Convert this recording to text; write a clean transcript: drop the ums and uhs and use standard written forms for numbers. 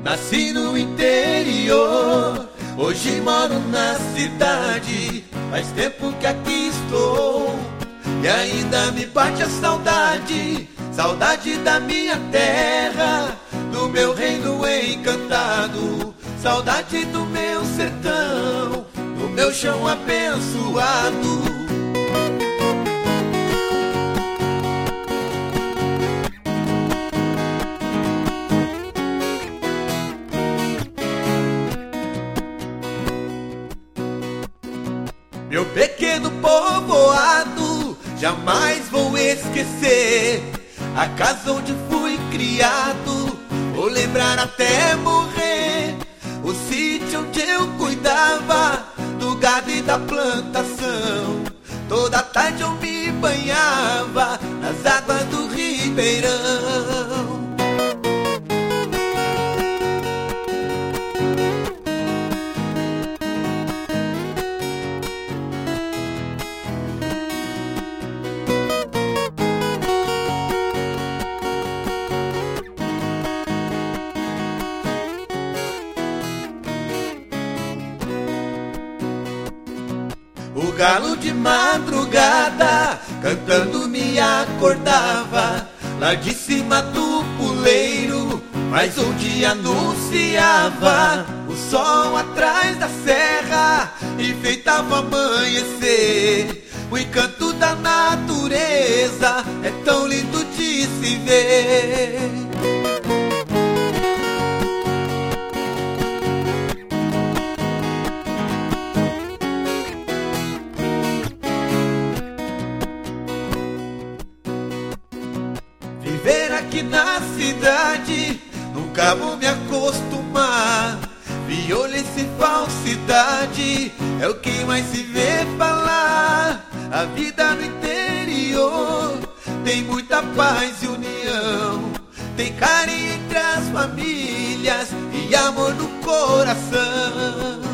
Nasci no interior, hoje moro na cidade. Faz tempo que aqui estou e ainda me bate a saudade. Saudade da minha terra, do meu reino encantado. Saudade do meu sertão, do meu chão abençoado. Meu pequeno povoado, jamais vou esquecer. A casa onde fui criado, vou lembrar até morrer. O sítio onde eu cuidava do gado e da plantação. Toda tarde eu me banhava nas águas do ribeirão. O galo de madrugada cantando me acordava lá de cima do puleiro, mas um dia anunciava o sol atrás da serra, enfeitava o amanhecer. O encanto da natureza é tão lindo de se ver. Viver aqui na cidade, nunca vou me acostumar. Violência e falsidade é o que mais se vê falar. A vida no interior tem muita paz e união, tem carinho entre as famílias e amor no coração.